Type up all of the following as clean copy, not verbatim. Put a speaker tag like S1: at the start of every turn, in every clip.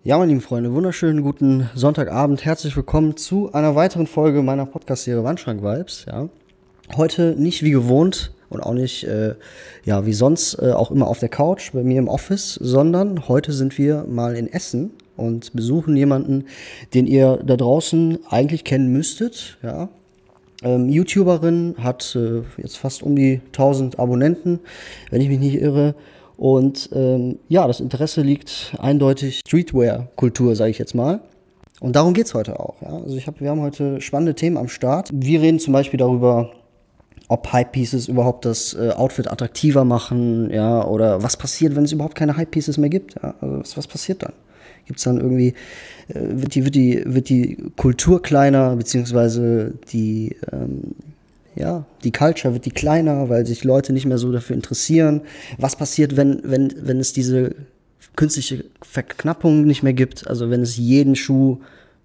S1: Ja, meine lieben Freunde, wunderschönen guten Sonntagabend. Herzlich willkommen zu einer weiteren Folge meiner Podcast-Serie Wandschrank-Vibes. Ja. Heute nicht wie gewohnt und auch nicht wie sonst auch immer auf der Couch bei mir im Office, sondern heute sind wir mal in Essen und besuchen jemanden, den ihr da draußen eigentlich kennen müsstet. Ja. YouTuberin, hat jetzt fast um die 1000 Abonnenten, wenn ich mich nicht irre. Und das Interesse liegt eindeutig Streetwear-Kultur, sage ich jetzt mal. Und darum geht's heute auch. Ja? Also wir haben heute spannende Themen am Start. Wir reden zum Beispiel darüber, ob Hype-Pieces überhaupt das Outfit attraktiver machen, ja, oder was passiert, wenn es überhaupt keine Hype-Pieces mehr gibt. Ja? Also was passiert dann? Gibt's dann irgendwie, wird die Kultur kleiner, beziehungsweise die Culture wird die kleiner, weil sich Leute nicht mehr so dafür interessieren. Was passiert, wenn es diese künstliche Verknappung nicht mehr gibt? Also wenn es jeden Schuh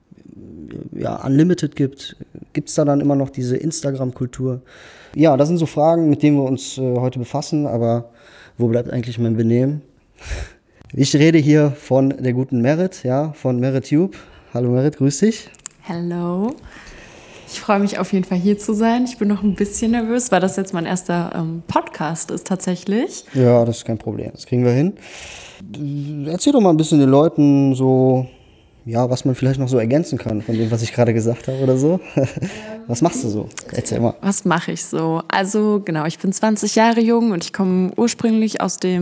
S1: unlimited gibt, gibt's da dann immer noch diese Instagram-Kultur? Ja, das sind so Fragen, mit denen wir uns heute befassen, aber wo bleibt eigentlich mein Benehmen? Ich rede hier von der guten Merit, ja, von MeritTube. Hallo Merit, grüß dich.
S2: Hallo. Ich freue mich auf jeden Fall hier zu sein. Ich bin noch ein bisschen nervös, weil das jetzt mein erster Podcast ist tatsächlich.
S1: Ja, das ist kein Problem. Das kriegen wir hin. Erzähl doch mal ein bisschen den Leuten so, ja, was man vielleicht noch so ergänzen kann von dem, was ich gerade gesagt habe oder so. Was machst du so? Erzähl mal.
S2: Was mache ich so? Also genau, ich bin 20 Jahre jung und ich komme ursprünglich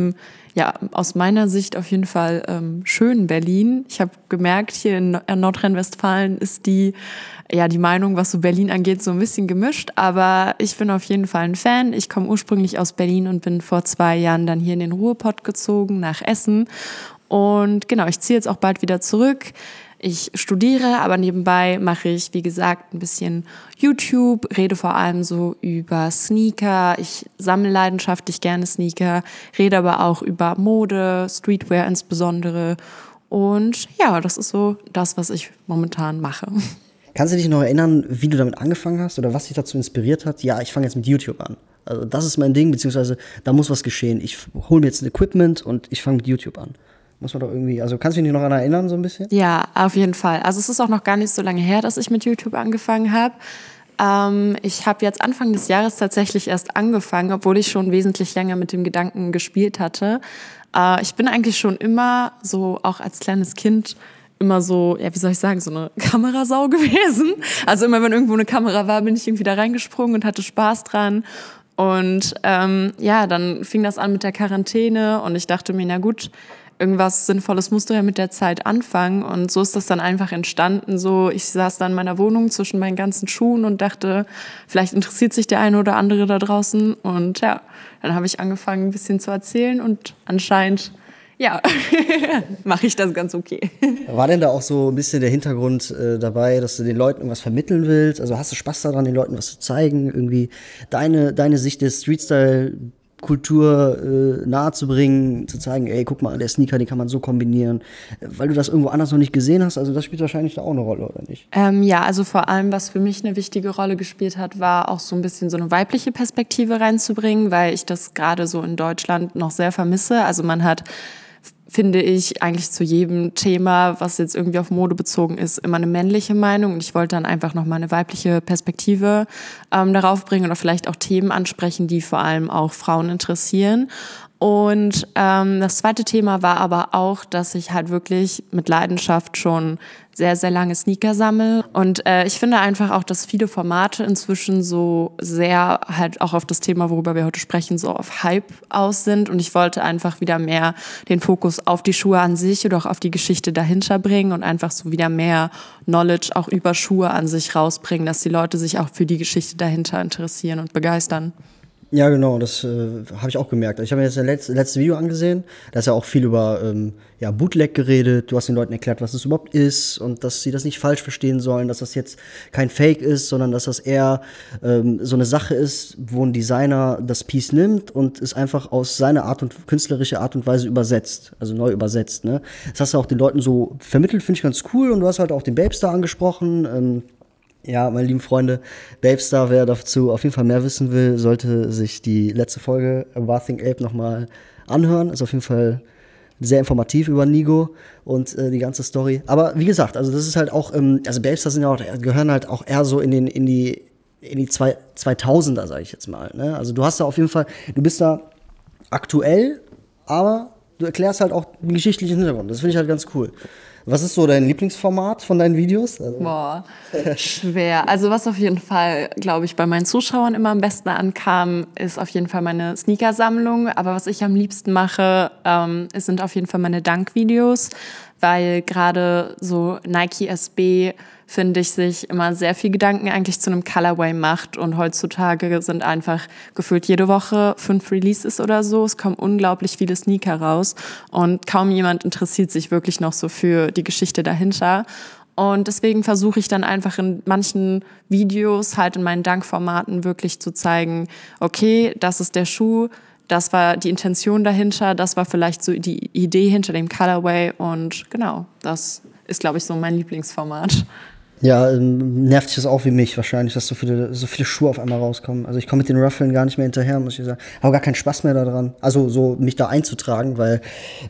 S2: aus meiner Sicht auf jeden Fall schönen Berlin. Ich habe gemerkt, hier in Nordrhein-Westfalen ist die Meinung, was so Berlin angeht, so ein bisschen gemischt. Aber ich bin auf jeden Fall ein Fan. Ich komme ursprünglich aus Berlin und bin vor 2 Jahren dann hier in den Ruhrpott gezogen, nach Essen. Und genau, ich ziehe jetzt auch bald wieder zurück. Ich studiere, aber nebenbei mache ich, wie gesagt, ein bisschen YouTube, rede vor allem so über Sneaker. Ich sammle leidenschaftlich gerne Sneaker, rede aber auch über Mode, Streetwear insbesondere. Und ja, das ist so das, was ich momentan mache.
S1: Kannst du dich noch erinnern, wie du damit angefangen hast oder was dich dazu inspiriert hat? Ja, ich fange jetzt mit YouTube an. Also das ist mein Ding, beziehungsweise da muss was geschehen. Ich hole mir jetzt ein Equipment und ich fange mit YouTube an. Muss man doch irgendwie, also kannst du dich noch daran erinnern so ein bisschen?
S2: Ja, auf jeden Fall. Also es ist auch noch gar nicht so lange her, dass ich mit YouTube angefangen habe. Ich habe jetzt Anfang des Jahres tatsächlich erst angefangen, obwohl ich schon wesentlich länger mit dem Gedanken gespielt hatte. Ich bin eigentlich schon immer so, auch als kleines Kind, immer so, ja, wie soll ich sagen, so eine Kamerasau gewesen. Also immer, wenn irgendwo eine Kamera war, bin ich irgendwie da reingesprungen und hatte Spaß dran. Und dann fing das an mit der Quarantäne und ich dachte mir, na gut, irgendwas Sinnvolles musst du ja mit der Zeit anfangen. Und so ist das dann einfach entstanden. So, ich saß dann in meiner Wohnung zwischen meinen ganzen Schuhen und dachte, vielleicht interessiert sich der eine oder andere da draußen. Und ja, dann habe ich angefangen, ein bisschen zu erzählen und anscheinend mache ich das ganz okay.
S1: War denn da auch so ein bisschen der Hintergrund dabei, dass du den Leuten irgendwas vermitteln willst? Also hast du Spaß daran, den Leuten was zu zeigen? Irgendwie deine Sicht des Streetstyle-Kultur nahezubringen, zu zeigen, ey, guck mal, der Sneaker, den kann man so kombinieren. Weil du das irgendwo anders noch nicht gesehen hast, also das spielt wahrscheinlich da auch eine Rolle, oder nicht?
S2: Also vor allem, was für mich eine wichtige Rolle gespielt hat, war auch so ein bisschen so eine weibliche Perspektive reinzubringen, weil ich das gerade so in Deutschland noch sehr vermisse. Also man hat, finde ich, eigentlich zu jedem Thema, was jetzt irgendwie auf Mode bezogen ist, immer eine männliche Meinung. Und ich wollte dann einfach nochmal eine weibliche Perspektive darauf bringen oder vielleicht auch Themen ansprechen, die vor allem auch Frauen interessieren. Und das zweite Thema war aber auch, dass ich halt wirklich mit Leidenschaft schon sehr, sehr lange Sneaker sammle. Und ich finde einfach auch, dass viele Formate inzwischen so sehr halt auch auf das Thema, worüber wir heute sprechen, so auf Hype aus sind. Und ich wollte einfach wieder mehr den Fokus auf die Schuhe an sich oder auch auf die Geschichte dahinter bringen und einfach so wieder mehr Knowledge auch über Schuhe an sich rausbringen, dass die Leute sich auch für die Geschichte dahinter interessieren und begeistern.
S1: Ja, genau, das habe ich auch gemerkt. Ich habe mir jetzt das letzte Video angesehen, da ist ja auch viel über Bootleg geredet. Du hast den Leuten erklärt, was es überhaupt ist und dass sie das nicht falsch verstehen sollen, dass das jetzt kein Fake ist, sondern dass das eher so eine Sache ist, wo ein Designer das Piece nimmt und es einfach aus seiner künstlerische Art und Weise übersetzt, also neu übersetzt. Ne? Das hast du auch den Leuten so vermittelt, finde ich ganz cool. Und du hast halt auch den Babestar angesprochen. Ja, meine lieben Freunde, Babestar, wer dazu auf jeden Fall mehr wissen will, sollte sich die letzte Folge Bathing Ape nochmal anhören. Ist auf jeden Fall sehr informativ über Nigo und die ganze Story. Aber wie gesagt, also das ist halt auch, also Babester sind ja auch, gehören halt auch eher so in die 2000er, sag ich jetzt mal. Ne? Also du hast da auf jeden Fall, du bist da aktuell, aber du erklärst halt auch den geschichtlichen Hintergrund. Das finde ich halt ganz cool. Was ist so dein Lieblingsformat von deinen Videos? Also
S2: Boah, schwer. Also was auf jeden Fall, glaube ich, bei meinen Zuschauern immer am besten ankam, ist auf jeden Fall meine Sneakersammlung. Aber was ich am liebsten mache, es sind auf jeden Fall meine Dunk-Videos, weil gerade so Nike SB, finde ich, sich immer sehr viel Gedanken eigentlich zu einem Colorway macht. Und heutzutage sind einfach gefühlt jede Woche 5 Releases oder so. Es kommen unglaublich viele Sneaker raus. Und kaum jemand interessiert sich wirklich noch so für die Geschichte dahinter. Und deswegen versuche ich dann einfach in manchen Videos, halt in meinen Dunk-Formaten wirklich zu zeigen, okay, das ist der Schuh, das war die Intention dahinter, das war vielleicht so die Idee hinter dem Colorway. Und genau, das ist, glaube ich, so mein Lieblingsformat.
S1: ja, nervt dich das auch wie mich wahrscheinlich, dass so viele Schuhe auf einmal rauskommen. Also ich komme mit den Ruffeln gar nicht mehr hinterher, muss ich sagen. Habe gar keinen Spaß mehr daran. Also so mich da einzutragen, weil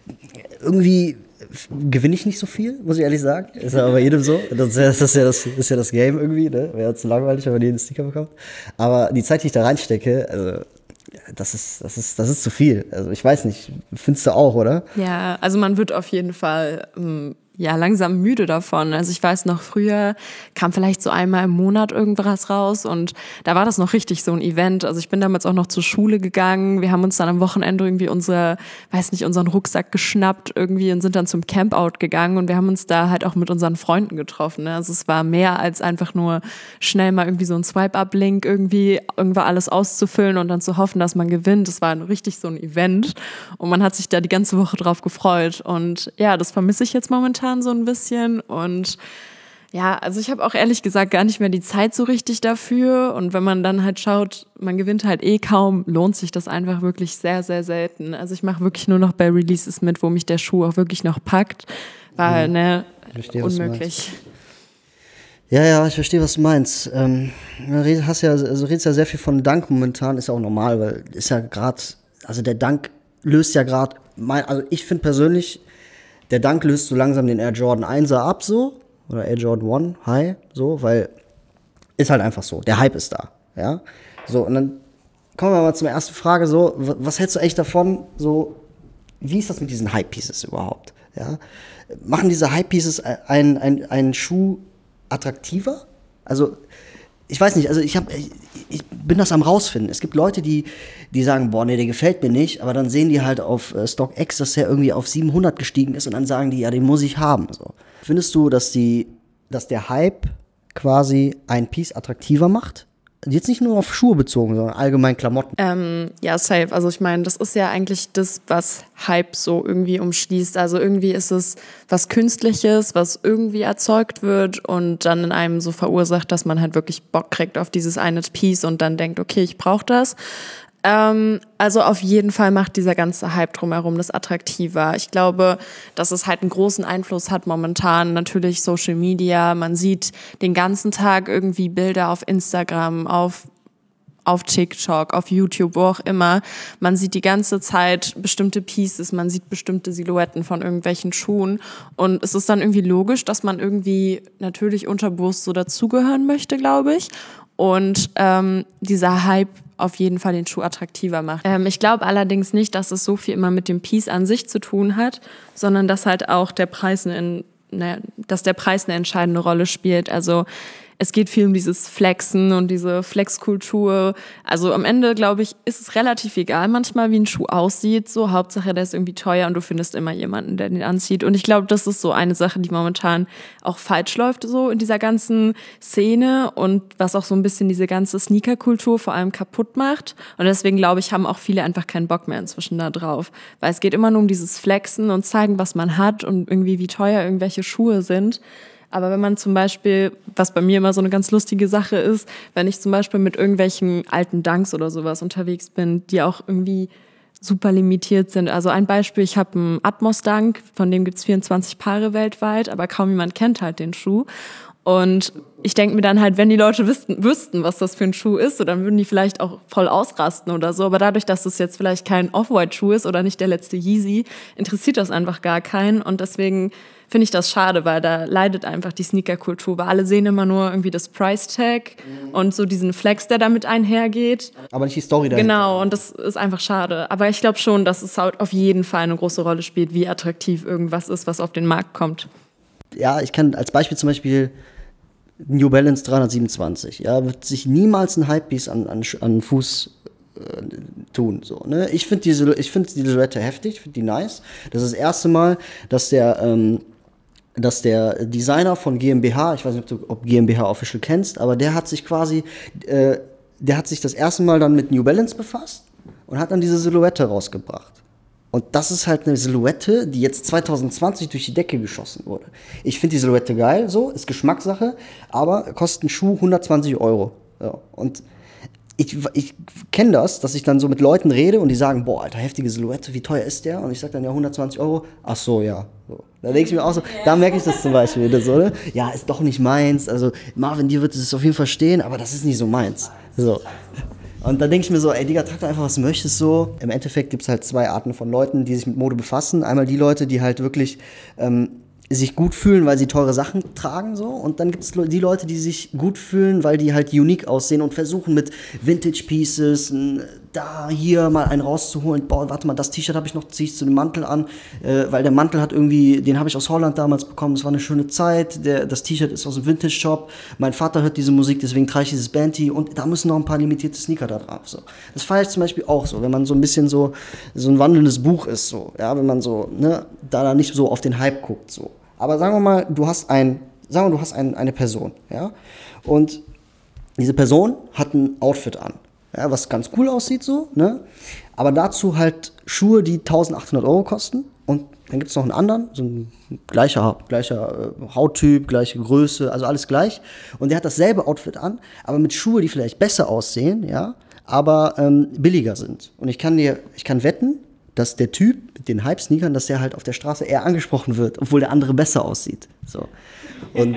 S1: irgendwie gewinne ich nicht so viel, muss ich ehrlich sagen. Ist ja bei jedem so. Das ist ja das Game irgendwie, ne? Wäre zu langweilig, wenn man jeden Sticker bekommt. Aber die Zeit, die ich da reinstecke, also das ist zu viel. Also ich weiß nicht, findest du auch, oder?
S2: Ja, also man wird auf jeden Fall langsam müde davon. Also ich weiß noch, früher kam vielleicht so einmal im Monat irgendwas raus und da war das noch richtig so ein Event. Also ich bin damals auch noch zur Schule gegangen. Wir haben uns dann am Wochenende irgendwie unseren Rucksack geschnappt irgendwie und sind dann zum Campout gegangen und wir haben uns da halt auch mit unseren Freunden getroffen. Ne? Also es war mehr als einfach nur schnell mal irgendwie so ein Swipe-Up-Link irgendwo alles auszufüllen und dann zu hoffen, dass man gewinnt. Das war richtig so ein Event und man hat sich da die ganze Woche drauf gefreut und ja, das vermisse ich jetzt momentan so ein bisschen und ja, also ich habe auch ehrlich gesagt gar nicht mehr die Zeit so richtig dafür und wenn man dann halt schaut, man gewinnt halt kaum, lohnt sich das einfach wirklich sehr, sehr selten. Also ich mache wirklich nur noch bei Releases mit, wo mich der Schuh auch wirklich noch packt, weil, unmöglich.
S1: Ja, ich verstehe, was du meinst. Du redest ja sehr viel von Dunk momentan, ist ja auch normal, weil ist ja gerade, also der Dunk löst ja gerade, also ich finde persönlich, der Dunk löst so langsam den Air Jordan 1er ab so, oder Air Jordan 1 High, so, weil ist halt einfach so, der Hype ist da, ja. So, und dann kommen wir mal zur ersten Frage, so, was hältst du echt davon, so, wie ist das mit diesen Hype-Pieces überhaupt, ja? Machen diese Hype-Pieces einen Schuh attraktiver? Also, ich weiß nicht, also ich bin das am rausfinden. Es gibt Leute, die sagen, boah, nee, der gefällt mir nicht, aber dann sehen die halt auf StockX, dass der irgendwie auf 700 gestiegen ist und dann sagen die, ja, den muss ich haben. So. Findest du, dass der Hype quasi ein Piece attraktiver macht? Jetzt nicht nur auf Schuhe bezogen, sondern allgemein Klamotten.
S2: Ja, safe. Also ich meine, das ist ja eigentlich das, was Hype so irgendwie umschließt. Also irgendwie ist es was Künstliches, was irgendwie erzeugt wird und dann in einem so verursacht, dass man halt wirklich Bock kriegt auf dieses eine Piece und dann denkt, okay, ich brauche das. Also auf jeden Fall macht dieser ganze Hype drumherum das attraktiver. Ich glaube, dass es halt einen großen Einfluss hat momentan. Natürlich Social Media. Man sieht den ganzen Tag irgendwie Bilder auf Instagram, auf TikTok, auf YouTube, wo auch immer. Man sieht die ganze Zeit bestimmte Pieces, man sieht bestimmte Silhouetten von irgendwelchen Schuhen. Und es ist dann irgendwie logisch, dass man irgendwie natürlich unterbewusst so dazugehören möchte, glaube ich. Und dieser Hype auf jeden Fall den Schuh attraktiver macht. Ich glaube allerdings nicht, dass es so viel immer mit dem Piece an sich zu tun hat, sondern dass halt auch der Preis eine entscheidende Rolle spielt. Also es geht viel um dieses Flexen und diese Flexkultur. Also am Ende, glaube ich, ist es relativ egal manchmal, wie ein Schuh aussieht. So, Hauptsache, der ist irgendwie teuer und du findest immer jemanden, der den anzieht. Und ich glaube, das ist so eine Sache, die momentan auch falsch läuft, so in dieser ganzen Szene und was auch so ein bisschen diese ganze Sneakerkultur vor allem kaputt macht. Und deswegen, glaube ich, haben auch viele einfach keinen Bock mehr inzwischen da drauf. Weil es geht immer nur um dieses Flexen und zeigen, was man hat und irgendwie wie teuer irgendwelche Schuhe sind. Aber wenn man zum Beispiel, was bei mir immer so eine ganz lustige Sache ist, wenn ich zum Beispiel mit irgendwelchen alten Dunks oder sowas unterwegs bin, die auch irgendwie super limitiert sind. Also ein Beispiel, ich habe einen Atmos Dunk, von dem gibt's 24 Paare weltweit, aber kaum jemand kennt halt den Schuh. Und ich denke mir dann halt, wenn die Leute wüssten, was das für ein Schuh ist, so, dann würden die vielleicht auch voll ausrasten oder so. Aber dadurch, dass das jetzt vielleicht kein Off-White-Schuh ist oder nicht der letzte Yeezy, interessiert das einfach gar keinen. Und deswegen finde ich das schade, weil da leidet einfach die Sneaker-Kultur. Weil alle sehen immer nur irgendwie das Price-Tag und so diesen Flex, der damit einhergeht.
S1: Aber nicht die Story dahinter.
S2: Genau, und das ist einfach schade. Aber ich glaube schon, dass es halt auf jeden Fall eine große Rolle spielt, wie attraktiv irgendwas ist, was auf den Markt kommt.
S1: Ja, ich kann als Beispiel zum Beispiel New Balance 327, ja, wird sich niemals ein Hypebeast an Fuß tun, so, ne? Ich finde die Silhouette heftig, ich finde die nice. Das ist das erste Mal, dass der Designer von GmbH, ich weiß nicht, ob GmbH Official kennst, aber der hat sich das erste Mal dann mit New Balance befasst und hat dann diese Silhouette rausgebracht. Und das ist halt eine Silhouette, die jetzt 2020 durch die Decke geschossen wurde. Ich finde die Silhouette geil, so, ist Geschmackssache, aber kostet ein Schuh 120 €. Ja. Und ich kenne das, dass ich dann so mit Leuten rede und die sagen, boah, Alter, heftige Silhouette, wie teuer ist der? Und ich sage dann, ja, 120 €. Ach so, ja. So. Da denke ich mir auch so, da merke ich das zum Beispiel wieder so, ne? Ja, ist doch nicht meins. Also Marvin, dir wird es auf jeden Fall stehen, aber das ist nicht so meins. So. Und da denke ich mir so, ey, Digga, trag doch einfach, was du möchtest, so. Im Endeffekt gibt es halt zwei Arten von Leuten, die sich mit Mode befassen. Einmal die Leute, die halt wirklich sich gut fühlen, weil sie teure Sachen tragen, so. Und dann gibt es die Leute, die sich gut fühlen, weil die halt unique aussehen und versuchen mit Vintage Pieces da, hier mal einen rauszuholen. Boah, warte mal, das T-Shirt habe ich noch, ziehe ich zu dem Mantel an, weil der Mantel hat irgendwie, den habe ich aus Holland damals bekommen, es war eine schöne Zeit, das T-Shirt ist aus dem Vintage-Shop, mein Vater hört diese Musik, deswegen trage ich dieses Band-Tee und da müssen noch ein paar limitierte Sneaker da drauf, so. Das feiere ich zum Beispiel auch so, wenn man so ein bisschen so ein wandelndes Buch ist, so, ja, wenn man so, ne, da nicht so auf den Hype guckt, so. Aber sagen wir mal, du hast eine Person, ja, und diese Person hat ein Outfit an, ja, was ganz cool aussieht, so, ne, aber dazu halt Schuhe, die 1.800 € kosten und dann gibt es noch einen anderen, so ein gleicher Hauttyp, gleiche Größe, also alles gleich und der hat dasselbe Outfit an, aber mit Schuhe, die vielleicht besser aussehen, ja, aber billiger sind und ich kann wetten, dass der Typ mit den Hype-Sneakern, dass der halt auf der Straße eher angesprochen wird, obwohl der andere besser aussieht. So. Und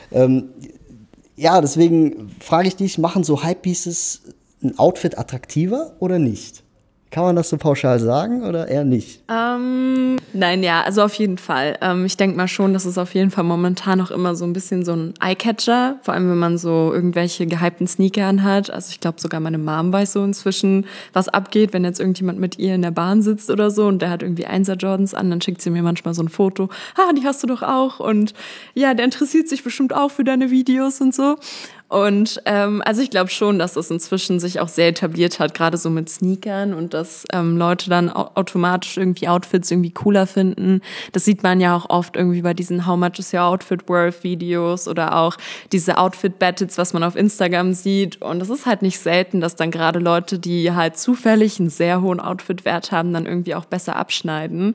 S1: ja, deswegen frage ich dich, machen so Hype-Pieces ein Outfit attraktiver oder nicht? Kann man das so pauschal sagen oder eher nicht?
S2: Nein, ja, also auf jeden Fall. Ich denke mal schon, dass es auf jeden Fall momentan noch immer so ein bisschen so ein Eyecatcher, vor allem wenn man so irgendwelche gehypten Sneaker anhat. Also ich glaube sogar meine Mom weiß so inzwischen, was abgeht, wenn jetzt irgendjemand mit ihr in der Bahn sitzt oder so und der hat irgendwie 1er Jordans an, dann schickt sie mir manchmal so ein Foto. Die hast du doch auch und ja, der interessiert sich bestimmt auch für deine Videos und so. Und also ich glaube schon, dass das inzwischen sich auch sehr etabliert hat, gerade so mit Sneakern und dass Leute dann automatisch irgendwie Outfits irgendwie cooler finden. Das sieht man ja auch oft irgendwie bei diesen How much is your outfit worth Videos oder auch diese Outfit Battles, was man auf Instagram sieht. Und das ist halt nicht selten, dass dann gerade Leute, die halt zufällig einen sehr hohen Outfit-Wert haben, dann irgendwie auch besser abschneiden.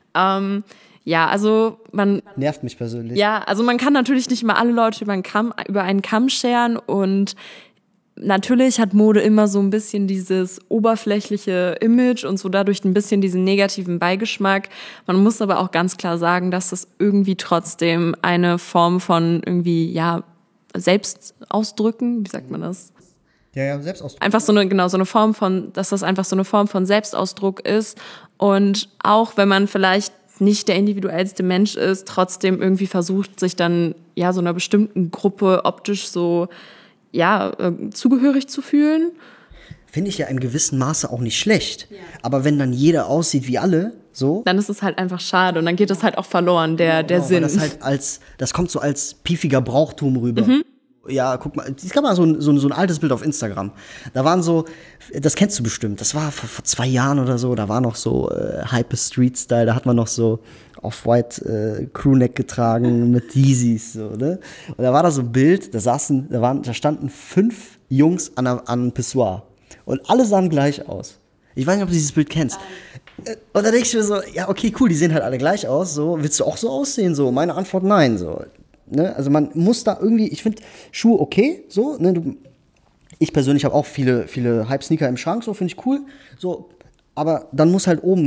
S2: Ja, also
S1: nervt mich persönlich.
S2: Ja, also man kann natürlich nicht mal alle Leute über einen Kamm scheren und natürlich hat Mode immer so ein bisschen dieses oberflächliche Image und so dadurch ein bisschen diesen negativen Beigeschmack. Man muss aber auch ganz klar sagen, dass das irgendwie trotzdem eine Form von irgendwie, ja, Selbstausdrücken, wie sagt man das?
S1: Ja, Selbstausdruck.
S2: Einfach so eine Form von, dass das einfach so eine Form von Selbstausdruck ist und auch wenn man vielleicht nicht der individuellste Mensch ist, trotzdem irgendwie versucht, sich dann ja so einer bestimmten Gruppe optisch so zugehörig zu fühlen.
S1: Finde ich ja im gewissen Maße auch nicht schlecht. Ja. Aber wenn dann jeder aussieht wie alle, so.
S2: Dann ist es halt einfach schade und dann geht es halt auch verloren, der Sinn.
S1: Weil das kommt so als piefiger Brauchtum rüber. Mhm. Ja, guck mal, es gab mal so ein altes Bild auf Instagram. Da waren so, das kennst du bestimmt, das war vor 2 Jahren oder so, da war noch so Hyper Street Style, da hat man noch so Off-White Crewneck getragen mit Yeezys, so, ne? Und da war da so ein Bild, da standen 5 Jungs an einem Pissoir. Und alle sahen gleich aus. Ich weiß nicht, ob du dieses Bild kennst. Und da denke ich mir so, ja, okay, cool, die sehen halt alle gleich aus, so, willst du auch so aussehen, so? Meine Antwort, nein, so. Ne? Also man muss da irgendwie, ich finde Schuhe okay, so, ne? Ich persönlich habe auch viele Hype-Sneaker im Schrank, so, finde ich cool, so, aber dann muss halt oben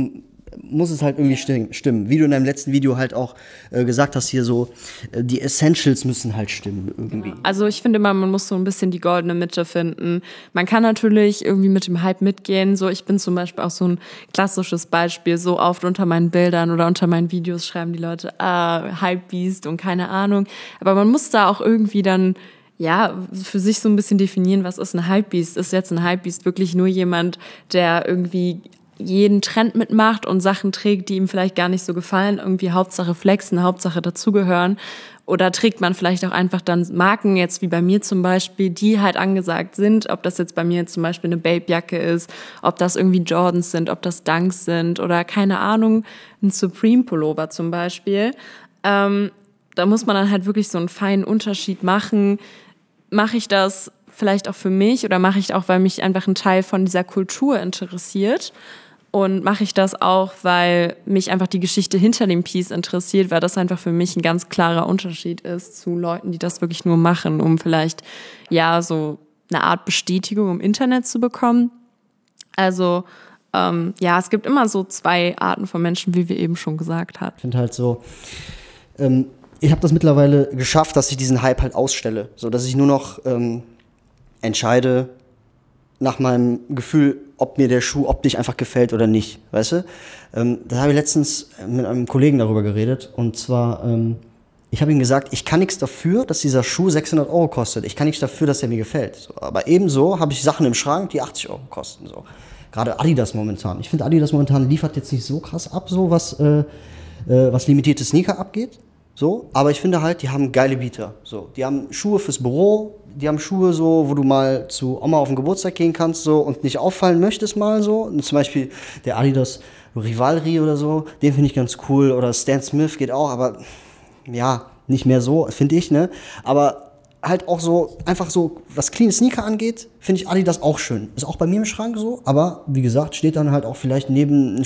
S1: muss es halt irgendwie stimmen. Wie du in deinem letzten Video halt auch gesagt hast, hier so, die Essentials müssen halt stimmen irgendwie.
S2: Also ich finde immer, man muss so ein bisschen die goldene Mitte finden. Man kann natürlich irgendwie mit dem Hype mitgehen. So, ich bin zum Beispiel auch so ein klassisches Beispiel. So oft unter meinen Bildern oder unter meinen Videos schreiben die Leute, Hypebeast und keine Ahnung. Aber man muss da auch irgendwie dann für sich so ein bisschen definieren, was ist ein Hypebeast? Ist jetzt ein Hypebeast wirklich nur jemand, der irgendwie jeden Trend mitmacht und Sachen trägt, die ihm vielleicht gar nicht so gefallen, irgendwie Hauptsache flexen, Hauptsache dazugehören? Oder trägt man vielleicht auch einfach dann Marken, jetzt wie bei mir zum Beispiel, die halt angesagt sind, ob das jetzt bei mir zum Beispiel eine Babe-Jacke ist, ob das irgendwie Jordans sind, ob das Dunks sind oder keine Ahnung, ein Supreme-Pullover zum Beispiel. Da muss man dann halt wirklich so einen feinen Unterschied machen. Mache ich das vielleicht auch für mich oder mache ich auch, weil mich einfach ein Teil von dieser Kultur interessiert? Und mache ich das auch, weil mich einfach die Geschichte hinter dem Piece interessiert, weil das einfach für mich ein ganz klarer Unterschied ist zu Leuten, die das wirklich nur machen, um vielleicht so eine Art Bestätigung im Internet zu bekommen. Also es gibt immer so zwei Arten von Menschen, wie wir eben schon gesagt haben.
S1: Ich finde halt so, ich habe das mittlerweile geschafft, dass ich diesen Hype halt ausstelle, so dass ich nur noch entscheide nach meinem Gefühl, ob mir der Schuh optisch einfach gefällt oder nicht, weißt du? Da habe ich letztens mit einem Kollegen darüber geredet und zwar, ich habe ihm gesagt, ich kann nichts dafür, dass dieser Schuh 600 € kostet. Ich kann nichts dafür, dass er mir gefällt. So, aber ebenso habe ich Sachen im Schrank, die 80 € kosten. So. Gerade Adidas momentan. Ich finde, Adidas momentan liefert jetzt nicht so krass ab, so was limitierte Sneaker abgeht. So, aber ich finde halt, die haben geile Bieter. So, die haben Schuhe fürs Büro, die haben Schuhe so, wo du mal zu Oma auf den Geburtstag gehen kannst so und nicht auffallen möchtest mal so. Und zum Beispiel der Adidas Rivalry oder so, den finde ich ganz cool. Oder Stan Smith geht auch, aber ja, nicht mehr so, finde ich, ne? Aber halt auch so, einfach so, was clean Sneaker angeht, finde ich Adidas auch schön. Ist auch bei mir im Schrank so, aber wie gesagt, steht dann halt auch vielleicht neben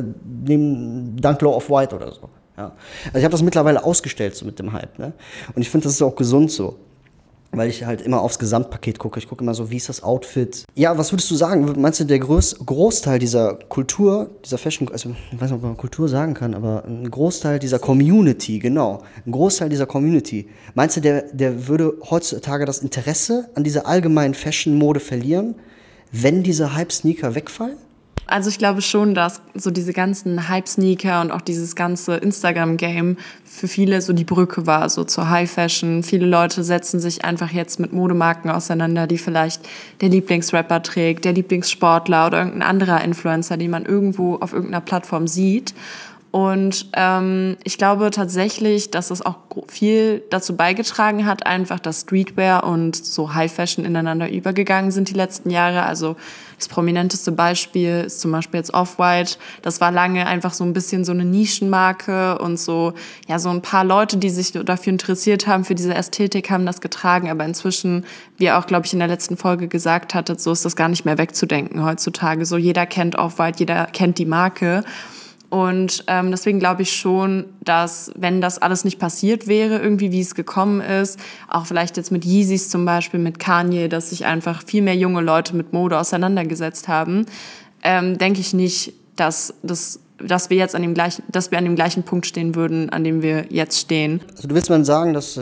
S1: Dunk Low Off-White oder so. Ja. Also ich habe das mittlerweile ausgestellt so mit dem Hype, ne? Und ich finde, das ist auch gesund so, weil ich halt immer aufs Gesamtpaket gucke. Ich gucke immer so, wie ist das Outfit? Ja, was würdest du sagen? Meinst du, der Großteil dieser Kultur, dieser Fashion, also ich weiß nicht, ob man Kultur sagen kann, aber ein Großteil dieser Community, genau, ein Großteil dieser Community, meinst du, der würde heutzutage das Interesse an dieser allgemeinen Fashion-Mode verlieren, wenn diese Hype-Sneaker wegfallen?
S2: Also ich glaube schon, dass so diese ganzen Hype-Sneaker und auch dieses ganze Instagram-Game für viele so die Brücke war, so zur High-Fashion. Viele Leute setzen sich einfach jetzt mit Modemarken auseinander, die vielleicht der Lieblingsrapper trägt, der Lieblingssportler oder irgendein anderer Influencer, den man irgendwo auf irgendeiner Plattform sieht. Und ich glaube tatsächlich, dass es auch viel dazu beigetragen hat, einfach, dass Streetwear und so High Fashion ineinander übergegangen sind die letzten Jahre. Also das prominenteste Beispiel ist zum Beispiel jetzt Off-White. Das war lange einfach so ein bisschen so eine Nischenmarke und so ein paar Leute, die sich dafür interessiert haben, für diese Ästhetik, haben das getragen. Aber inzwischen, wie ihr auch, glaube ich, in der letzten Folge gesagt hattet, so ist das gar nicht mehr wegzudenken heutzutage. So jeder kennt Off-White, jeder kennt die Marke. Und deswegen glaube ich schon, dass, wenn das alles nicht passiert wäre, irgendwie wie es gekommen ist, auch vielleicht jetzt mit Yeezys zum Beispiel, mit Kanye, dass sich einfach viel mehr junge Leute mit Mode auseinandergesetzt haben, denke ich nicht, dass wir jetzt an dem gleichen Punkt stehen würden, an dem wir jetzt stehen.
S1: Also du willst mal sagen, dass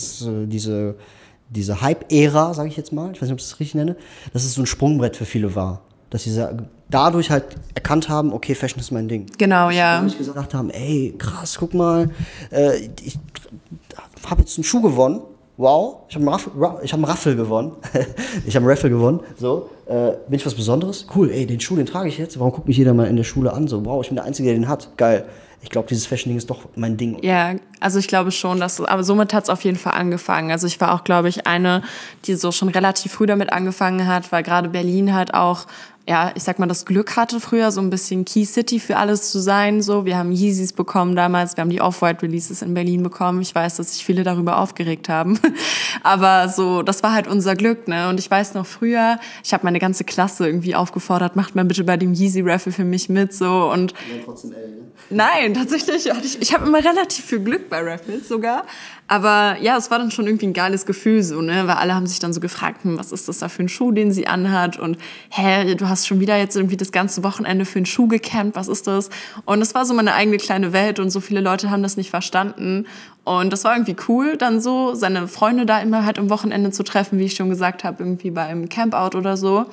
S1: diese Hype-Ära, sage ich jetzt mal, ich weiß nicht, ob ich das richtig nenne, dass es so ein Sprungbrett für viele war. Dass sie dadurch halt erkannt haben, okay, Fashion ist mein Ding.
S2: Genau, ja.
S1: Und nicht gesagt haben, ey, krass, guck mal, ich habe jetzt einen Schuh gewonnen. Wow, ich habe einen Raffle gewonnen. Ich habe einen Raffle gewonnen. So, bin ich was Besonderes? Cool, ey, den Schuh, den trage ich jetzt. Warum guckt mich jeder mal in der Schule an? So, wow, ich bin der Einzige, der den hat. Geil. Ich glaube, dieses Fashion-Ding ist doch mein Ding.
S2: Ja, also ich glaube schon, aber somit hat es auf jeden Fall angefangen. Also ich war auch, glaube ich, eine, die so schon relativ früh damit angefangen hat, weil gerade Berlin halt auch, ich sag mal, das Glück hatte früher, so ein bisschen Key City für alles zu sein. So, wir haben Yeezys bekommen damals, wir haben die Off-White Releases in Berlin bekommen. Ich weiß, dass sich viele darüber aufgeregt haben. Aber so, das war halt unser Glück, ne? Und ich weiß noch früher, ich habe meine ganze Klasse irgendwie aufgefordert, macht mal bitte bei dem Yeezy-Raffle für mich mit, so. Und
S1: trotzdem L, ne?
S2: Nein, tatsächlich, ich habe immer relativ viel Glück bei Raffles sogar. Aber ja, es war dann schon irgendwie ein geiles Gefühl so, ne? Weil alle haben sich dann so gefragt, was ist das da für ein Schuh, den sie anhat? Und du hast hast schon wieder jetzt irgendwie das ganze Wochenende für einen Schuh gecampt, was ist das? Und es war so meine eigene kleine Welt und so viele Leute haben das nicht verstanden. Und das war irgendwie cool, dann so seine Freunde da immer halt am Wochenende zu treffen, wie ich schon gesagt habe, irgendwie beim Campout oder so.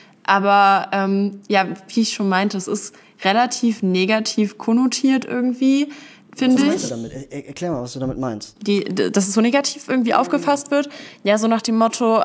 S2: Aber ja, wie ich schon meinte, es ist relativ negativ konnotiert irgendwie, finde ich.
S1: Was meinst du damit? Erklär mal, was du damit meinst.
S2: Dass es so negativ irgendwie aufgefasst wird. Ja, so nach dem Motto,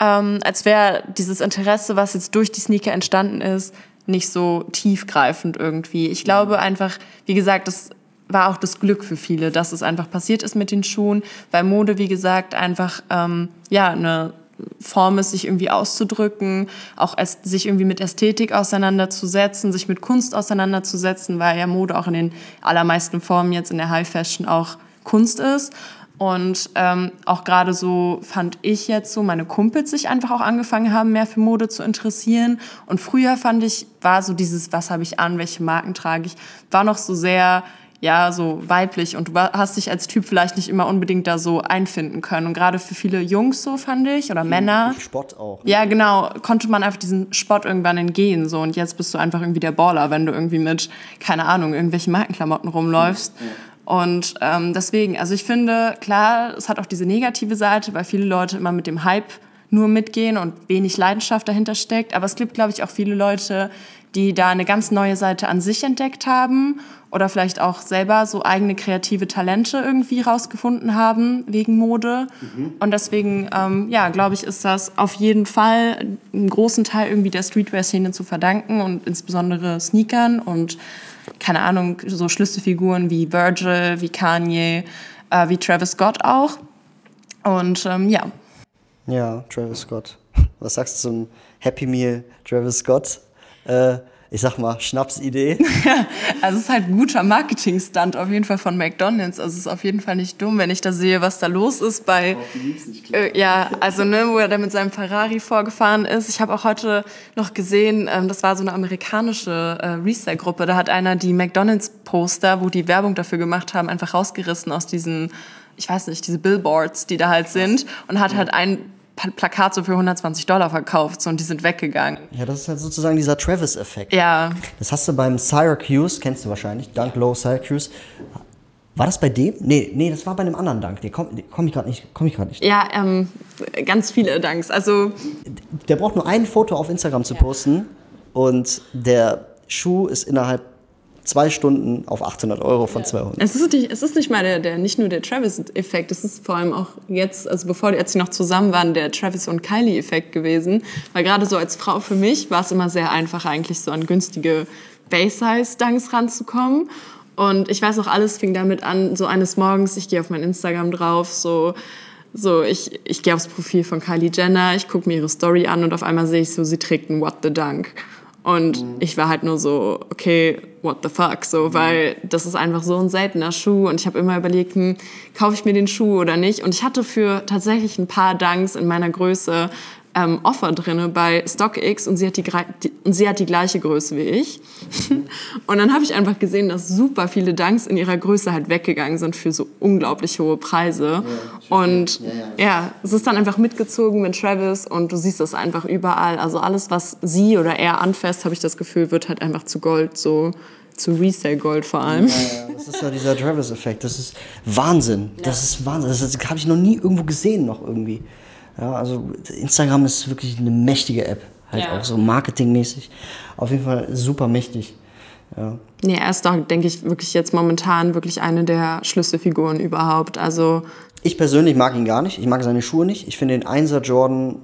S2: als wäre dieses Interesse, was jetzt durch die Sneaker entstanden ist, nicht so tiefgreifend irgendwie. Ich glaube einfach, wie gesagt, das war auch das Glück für viele, dass es einfach passiert ist mit den Schuhen, weil Mode, wie gesagt, einfach ja eine Form ist, sich irgendwie auszudrücken, auch sich irgendwie mit Ästhetik auseinanderzusetzen, sich mit Kunst auseinanderzusetzen, weil ja Mode auch in den allermeisten Formen jetzt in der High Fashion auch Kunst ist. Und auch gerade so fand ich jetzt so, meine Kumpels sich einfach auch angefangen haben, mehr für Mode zu interessieren. Und früher fand ich, war so dieses, was habe ich an, welche Marken trage ich, war noch so sehr, ja, so weiblich. Und du hast dich als Typ vielleicht nicht immer unbedingt da so einfinden können. Und gerade für viele Jungs so, fand ich, oder Männer.
S1: Spott auch. Ne?
S2: Ja, genau, konnte man einfach diesen Spott irgendwann entgehen. So. Und jetzt bist du einfach irgendwie der Baller, wenn du irgendwie mit, keine Ahnung, irgendwelchen Markenklamotten rumläufst. Ja. Und deswegen, also ich finde, klar, es hat auch diese negative Seite, weil viele Leute immer mit dem Hype nur mitgehen und wenig Leidenschaft dahinter steckt. Aber es gibt, glaube ich, auch viele Leute, die da eine ganz neue Seite an sich entdeckt haben oder vielleicht auch selber so eigene kreative Talente irgendwie rausgefunden haben wegen Mode. Und deswegen, ja, glaube ich, ist das auf jeden Fall einen großen Teil irgendwie der Streetwear-Szene zu verdanken und insbesondere Sneakern und keine Ahnung, so Schlüsselfiguren wie Virgil, wie Kanye, wie Travis Scott auch. Und ja.
S1: Ja, Travis Scott. Was sagst du zum Happy Meal Travis Scott? Ich sag mal, Schnapsidee.
S2: Also es ist halt ein guter Marketing-Stunt auf jeden Fall von McDonald's. Also es ist auf jeden Fall nicht dumm, wenn ich da sehe, was da los ist bei... ja, also ne, wo er da mit seinem Ferrari vorgefahren ist. Ich habe auch heute noch gesehen, das war so eine amerikanische Resale-Gruppe. Da hat einer die McDonald's-Poster, wo die Werbung dafür gemacht haben, einfach rausgerissen aus diesen, ich weiß nicht, diese Billboards, die da halt sind. Und hat halt ein Plakat so für $120 verkauft, so, und die sind weggegangen.
S1: Ja, das ist halt sozusagen dieser Travis-Effekt.
S2: Ja.
S1: Das hast du beim Syracuse, kennst du wahrscheinlich, Dunk Low Syracuse. War das bei dem? Nee, das war bei einem anderen Dunk. Komm ich gerade nicht.
S2: Ja, ganz viele Dunks. Also
S1: der braucht nur ein Foto auf Instagram zu posten und der Schuh ist innerhalb 2 Stunden auf 800 € von 200.
S2: Es ist nicht mal nicht nur der Travis-Effekt, es ist vor allem auch jetzt, also als sie noch zusammen waren, der Travis und Kylie-Effekt gewesen. Weil gerade so als Frau für mich war es immer sehr einfach, eigentlich so an günstige Base-Size-Dunks ranzukommen. Und ich weiß auch, alles fing damit an, so eines Morgens, ich gehe auf mein Instagram drauf, ich gehe aufs Profil von Kylie Jenner, ich gucke mir ihre Story an und auf einmal sehe ich so, sie trägt einen What the Dunk. Und ich war halt nur so, okay, what the fuck, so, weil das ist einfach so ein seltener Schuh und ich habe immer überlegt, kaufe ich mir den Schuh oder nicht? Und ich hatte für tatsächlich ein paar Dunks in meiner Größe Offer drinne bei StockX und sie hat die gleiche Größe wie ich. Und dann habe ich einfach gesehen, dass super viele Dunks in ihrer Größe halt weggegangen sind für so unglaublich hohe Preise. Ja, und ja, es ist dann einfach mitgezogen mit Travis und du siehst das einfach überall. Also alles, was sie oder er anfasst, habe ich das Gefühl, wird halt einfach zu Gold, so zu Resale-Gold vor allem.
S1: Ja, das ist ja dieser Travis-Effekt. Das ist Wahnsinn. Das ist Wahnsinn. Das habe ich noch nie irgendwo gesehen noch irgendwie. Ja, also Instagram ist wirklich eine mächtige App, halt auch so marketingmäßig. Auf jeden Fall super mächtig. Ja.
S2: Nee, er ist doch, denke ich, wirklich jetzt momentan wirklich eine der Schlüsselfiguren überhaupt. Also
S1: ich persönlich mag ihn gar nicht. Ich mag seine Schuhe nicht. Ich finde den Jordan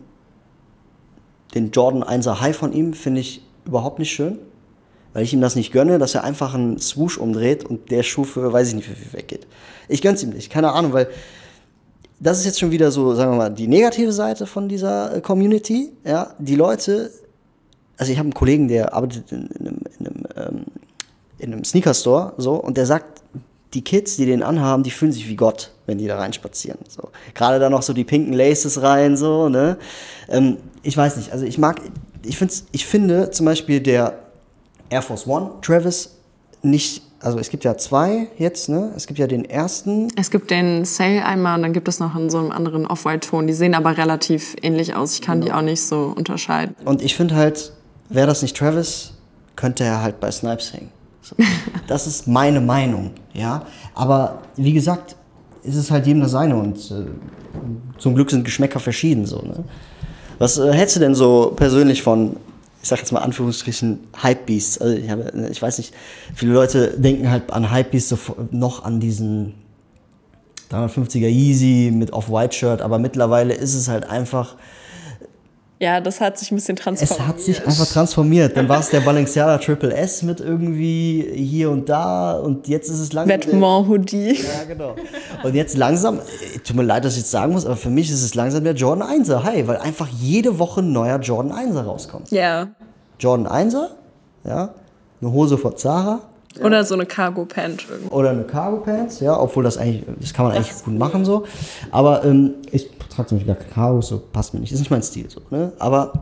S1: 1er High von ihm, finde ich überhaupt nicht schön. Weil ich ihm das nicht gönne, dass er einfach einen Swoosh umdreht und der Schuh für, weiß ich nicht, wie viel weggeht. Ich gönn's ihm nicht, keine Ahnung, weil das ist jetzt schon wieder so, sagen wir mal, die negative Seite von dieser Community. Ja, die Leute, also ich habe einen Kollegen, der arbeitet in einem Sneaker-Store, so, und der sagt, die Kids, die den anhaben, die fühlen sich wie Gott, wenn die da reinspazieren. So. Gerade da noch so die pinken Laces rein, so, ne? Ich weiß nicht, also ich finde zum Beispiel der Air Force One Travis nicht. Also es gibt ja 2 jetzt, ne? Es gibt ja den ersten.
S2: Es gibt den Sale einmal und dann gibt es noch in so einem anderen Off-White-Ton. Die sehen aber relativ ähnlich aus. Ich kann die auch nicht so unterscheiden.
S1: Und ich finde halt, wäre das nicht Travis, könnte er halt bei Snipes hängen. So. Das ist meine Meinung, ja. Aber wie gesagt, ist es halt jedem das seine und zum Glück sind Geschmäcker verschieden, so, ne? Was hältst du denn so persönlich von, ich sag jetzt mal Anführungsstrichen, Hypebeasts? Also ich weiß nicht, viele Leute denken halt an Hypebeasts so noch an diesen 350er Yeezy mit Off-White-Shirt, aber mittlerweile ist es halt einfach...
S2: Ja, das hat sich ein bisschen transformiert.
S1: Es hat sich einfach transformiert. Dann war es der Balenciaga Triple S mit irgendwie hier und da und jetzt ist es langsam...
S2: Vêtement-Hoodie.
S1: Ja, genau. Und jetzt langsam, tut mir leid, dass ich jetzt sagen muss, aber für mich ist es langsam der Jordan 1er. Hey, weil einfach jede Woche ein neuer Jordan 1er rauskommt.
S2: Ja.
S1: Jordan 1er, ja, eine Hose von Zara.
S2: Ja. Oder so eine Cargo-Pant.
S1: Oder eine Cargo-Pants, ja, obwohl das kann man eigentlich gut machen so. Aber ich trage zum Beispiel gar keine Cargo, so passt mir nicht, ist nicht mein Stil so, ne? Aber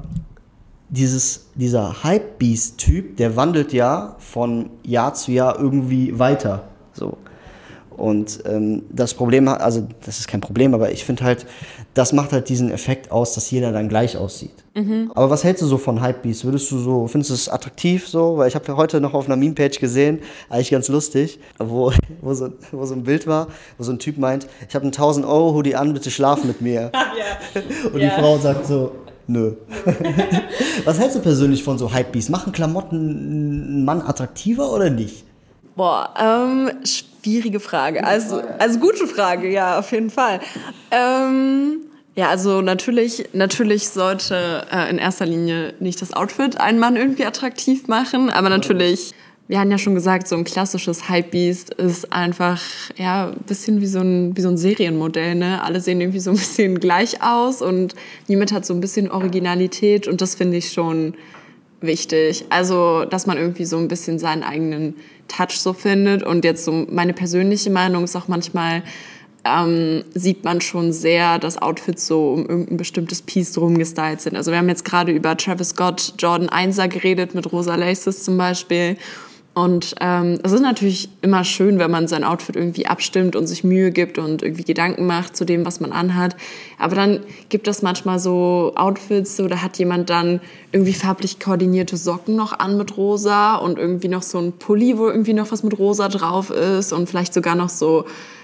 S1: dieser Hypebeast-Typ, der wandelt ja von Jahr zu Jahr irgendwie weiter, so. Und das Problem, also das ist kein Problem, aber ich finde halt, das macht halt diesen Effekt aus, dass jeder dann gleich aussieht. Mhm. Aber was hältst du so von Hypebeast? Findest du es attraktiv so? Weil ich habe ja heute noch auf einer Meme-Page gesehen, eigentlich ganz lustig, wo so ein Bild war, wo so ein Typ meint, ich habe einen 1.000-Euro-Hoodie an, bitte schlaf mit mir. Ja. Und die Frau sagt so, nö. Was hältst du persönlich von so Hypebeast? Machen Klamotten einen Mann attraktiver oder nicht?
S2: Boah, schwierige Frage. Also gute Frage, ja, auf jeden Fall. Ja, also natürlich sollte in erster Linie nicht das Outfit einen Mann irgendwie attraktiv machen, aber natürlich, wir haben ja schon gesagt, so ein klassisches Hypebeast ist einfach ja ein bisschen wie so ein Serienmodell, ne? Alle sehen irgendwie so ein bisschen gleich aus und niemand hat so ein bisschen Originalität und das finde ich schon wichtig. Also, dass man irgendwie so ein bisschen seinen eigenen Touch so findet. Und jetzt so meine persönliche Meinung ist auch manchmal, sieht man schon sehr, dass Outfits so um irgendein bestimmtes Piece drum gestylt sind. Also wir haben jetzt gerade über Travis Scott Jordan 1er geredet mit rosa Laces zum Beispiel. Und es ist natürlich immer schön, wenn man sein Outfit irgendwie abstimmt und sich Mühe gibt und irgendwie Gedanken macht zu dem, was man anhat. Aber dann gibt es manchmal so Outfits, so da hat jemand dann irgendwie farblich koordinierte Socken noch an mit rosa und irgendwie noch so ein Pulli, wo irgendwie noch was mit rosa drauf ist und vielleicht sogar noch so,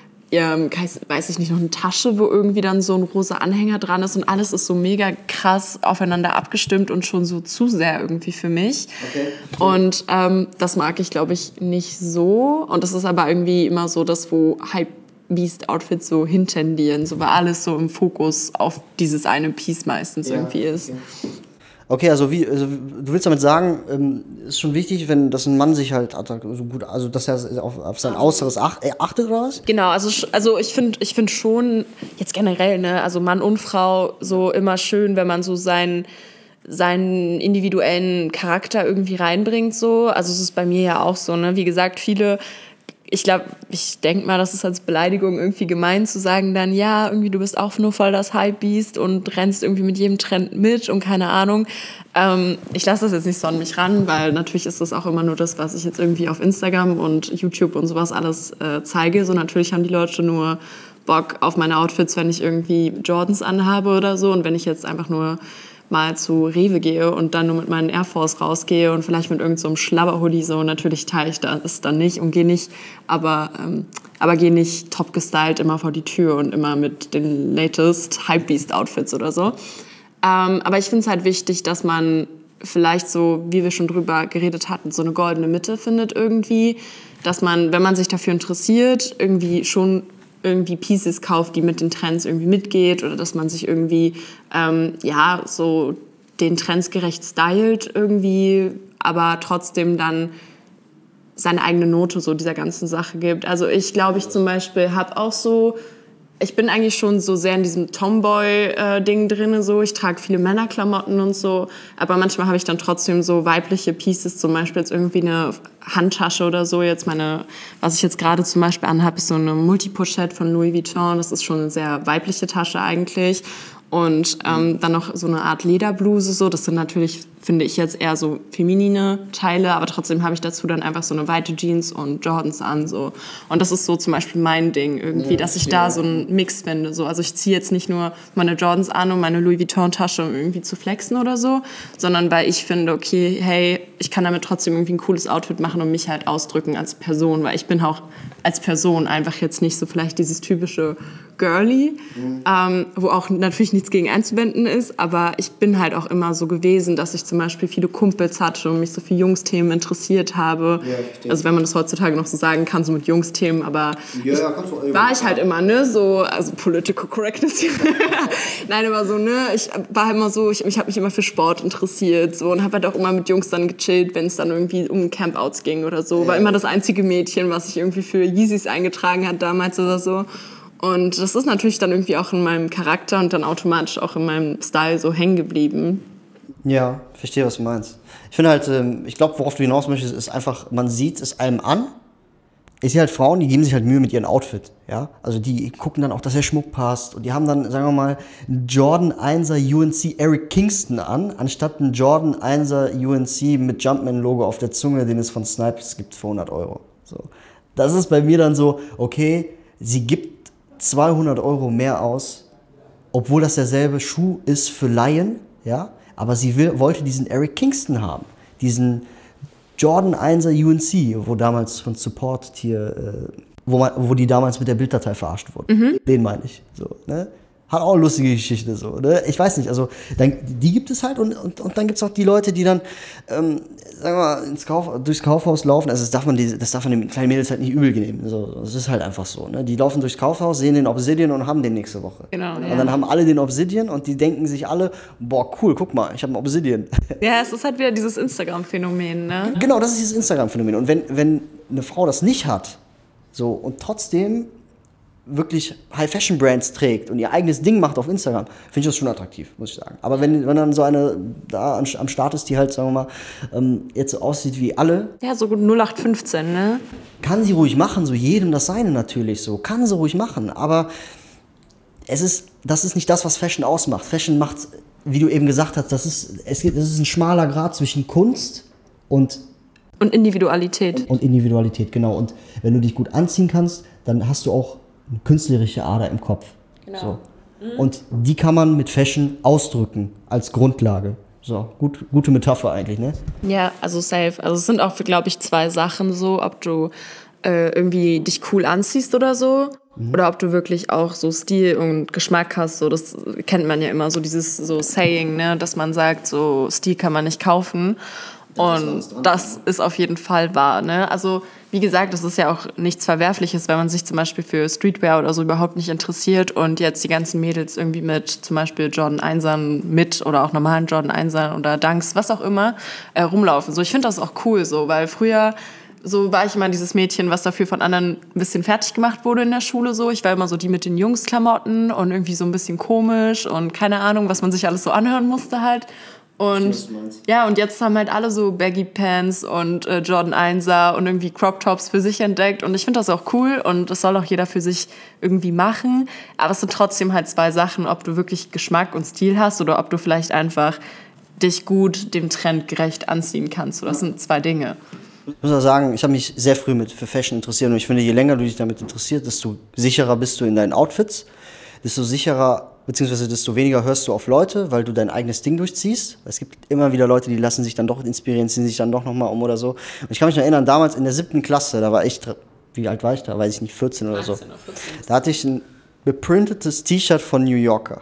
S2: weiß ich nicht, noch eine Tasche, wo irgendwie dann so ein rosa Anhänger dran ist und alles ist so mega krass aufeinander abgestimmt und schon so zu sehr irgendwie für mich. Okay. Und das mag ich, glaube ich, nicht so. Und das ist aber irgendwie immer so das, wo Hypebeast-Outfits so hintendieren, so weil alles so im Fokus auf dieses eine Piece meistens irgendwie ist.
S1: Okay. Okay, also du willst damit sagen, ist schon wichtig, dass ein Mann sich halt so gut, also dass er auf sein Äußeres achtet oder was?
S2: Genau, also ich finde schon jetzt generell, ne, also Mann und Frau so immer schön, wenn man so seinen individuellen Charakter irgendwie reinbringt so. Also es ist bei mir ja auch so, ne, wie gesagt, ich denke mal, das ist als Beleidigung irgendwie gemein zu sagen dann, ja, irgendwie du bist auch nur voll das Hypebeast und rennst irgendwie mit jedem Trend mit und keine Ahnung. Ich lasse das jetzt nicht so an mich ran, weil natürlich ist das auch immer nur das, was ich jetzt irgendwie auf Instagram und YouTube und sowas alles zeige. So natürlich haben die Leute nur Bock auf meine Outfits, wenn ich irgendwie Jordans anhabe oder so und wenn ich jetzt einfach nur mal zu Rewe gehe und dann nur mit meinen Air Force rausgehe und vielleicht mit irgend so einem Schlabberhoodie so, natürlich teile ich das dann nicht und gehe nicht, aber gehe nicht top gestylt immer vor die Tür und immer mit den latest Hypebeast-Outfits oder so. Aber ich finde es halt wichtig, dass man vielleicht so, wie wir schon drüber geredet hatten, so eine goldene Mitte findet irgendwie, dass man, wenn man sich dafür interessiert, irgendwie schon irgendwie Pieces kauft, die mit den Trends irgendwie mitgeht oder dass man sich irgendwie, so den Trends gerecht stylt irgendwie, aber trotzdem dann seine eigene Note so dieser ganzen Sache gibt. Also ich glaube, ich zum Beispiel habe auch so, ich bin eigentlich schon so sehr in diesem Tomboy-Ding drin, so. Ich trage viele Männerklamotten und so, aber manchmal habe ich dann trotzdem so weibliche Pieces, zum Beispiel jetzt irgendwie eine Handtasche oder so. Was ich jetzt gerade zum Beispiel anhabe, ist so eine Multipochette von Louis Vuitton. Das ist schon eine sehr weibliche Tasche eigentlich. und dann noch so eine Art Lederbluse, so. Das sind natürlich, finde ich jetzt eher so feminine Teile, aber trotzdem habe ich dazu dann einfach so eine weite Jeans und Jordans an, so. Und das ist so zum Beispiel mein Ding irgendwie, dass ich da so einen Mix finde, so. Also ich ziehe jetzt nicht nur meine Jordans an, um meine Louis Vuitton-Tasche um irgendwie zu flexen oder so, sondern weil ich finde, okay, hey, ich kann damit trotzdem irgendwie ein cooles Outfit machen und mich halt ausdrücken als Person, weil ich bin auch als Person einfach jetzt nicht so vielleicht dieses typische Girly, wo auch natürlich nichts gegen einzuwenden ist, aber ich bin halt auch immer so gewesen, dass ich zum Beispiel viele Kumpels hatte und mich so für Jungsthemen interessiert habe. Ja, also wenn man das heutzutage noch so sagen kann, so mit Jungsthemen, aber war ich halt immer, ne, so, also Political Correctness hier. Nein, aber so, ne, ich war immer so, ich habe mich immer für Sport interessiert, so, und habe halt auch immer mit Jungs dann gechillt, wenn es dann irgendwie um Campouts ging oder so. War immer das einzige Mädchen, was sich irgendwie für Yeezys eingetragen hat damals oder so. Und das ist natürlich dann irgendwie auch in meinem Charakter und dann automatisch auch in meinem Style so hängen geblieben.
S1: Ja, verstehe, was du meinst. Ich finde halt, ich glaube, worauf du hinaus möchtest, ist einfach, man sieht es einem an. Ich sehe halt Frauen, die geben sich halt Mühe mit ihrem Outfit, ja. Also die gucken dann auch, dass der Schmuck passt. Und die haben dann, sagen wir mal, einen Jordan 1er UNC Eric Kingston an, anstatt einen Jordan 1er UNC mit Jumpman-Logo auf der Zunge, den es von Snipes gibt für 100 Euro. So. Das ist bei mir dann so, okay, sie gibt 200 Euro mehr aus, obwohl das derselbe Schuh ist für Laien, ja, aber sie wollte diesen Eric Kingston haben, diesen Jordan 1er UNC, wo damals von Support hier, wo die damals mit der Bilddatei verarscht wurden. Den meine ich, so, ne? Hat auch eine lustige Geschichte, so, ne? Ich weiß nicht, also die gibt es halt und dann gibt es auch die Leute, die dann, sagen wir mal, durchs Kaufhaus laufen. Also das darf man den kleinen Mädels halt nicht übel nehmen. So, das ist halt einfach so, ne? Die laufen durchs Kaufhaus, sehen den Obsidian und haben den nächste Woche. Genau, ja. Und dann haben alle den Obsidian und die denken sich alle, boah, cool, guck mal, ich habe einen Obsidian. Ja,
S2: es ist halt wieder dieses Instagram-Phänomen, ne?
S1: Genau, das ist dieses Instagram-Phänomen. Und wenn eine Frau das nicht hat, so, und trotzdem wirklich High-Fashion-Brands trägt und ihr eigenes Ding macht auf Instagram, finde ich das schon attraktiv, muss ich sagen. Aber wenn dann so eine da am Start ist, die halt, sagen wir mal, jetzt so aussieht wie alle.
S2: Ja, so gut 0815, ne?
S1: Kann sie ruhig machen, so jedem das Seine natürlich, so. Kann sie ruhig machen, aber das ist nicht das, was Fashion ausmacht. Fashion macht, wie du eben gesagt hast, das ist ein schmaler Grat zwischen Kunst und
S2: Individualität.
S1: Und Individualität, genau. Und wenn du dich gut anziehen kannst, dann hast du auch eine künstlerische Ader im Kopf. Genau. So. Und die kann man mit Fashion ausdrücken als Grundlage. So, gute Metapher eigentlich, ne?
S2: Ja, also safe. Also es sind auch, glaube ich, zwei Sachen so, ob du irgendwie dich cool anziehst oder so, oder ob du wirklich auch so Stil und Geschmack hast. So, das kennt man ja immer, so dieses so Saying, ne, dass man sagt, so Stil kann man nicht kaufen. Und das ist auf jeden Fall wahr, ne? Also, wie gesagt, das ist ja auch nichts Verwerfliches, wenn man sich zum Beispiel für Streetwear oder so überhaupt nicht interessiert und jetzt die ganzen Mädels irgendwie mit zum Beispiel Jordan 1ern mit oder auch normalen Jordan 1ern oder Dunks, was auch immer, rumlaufen. So, ich finde das auch cool so, weil früher so war ich immer dieses Mädchen, was dafür von anderen ein bisschen fertig gemacht wurde in der Schule so. Ich war immer so die mit den Jungsklamotten und irgendwie so ein bisschen komisch und keine Ahnung, was man sich alles so anhören musste halt. Und ja, und jetzt haben halt alle so Baggy Pants und Jordan 1er und irgendwie Crop Tops für sich entdeckt. Und ich finde das auch cool und das soll auch jeder für sich irgendwie machen. Aber es sind trotzdem halt zwei Sachen, ob du wirklich Geschmack und Stil hast oder ob du vielleicht einfach dich gut dem Trend gerecht anziehen kannst. So, das sind zwei Dinge.
S1: Ich muss auch sagen, ich habe mich sehr früh für Fashion interessiert und ich finde, je länger du dich damit interessierst, desto sicherer bist du in deinen Outfits, desto sicherer beziehungsweise desto weniger hörst du auf Leute, weil du dein eigenes Ding durchziehst. Es gibt immer wieder Leute, die lassen sich dann doch inspirieren, ziehen sich dann doch nochmal um oder so. Und ich kann mich noch erinnern, damals in der 7. Klasse, da war ich, wie alt war ich da? Weiß ich nicht, 14 oder 13 so. Oder 14. Da hatte ich ein beprintetes T-Shirt von New Yorker.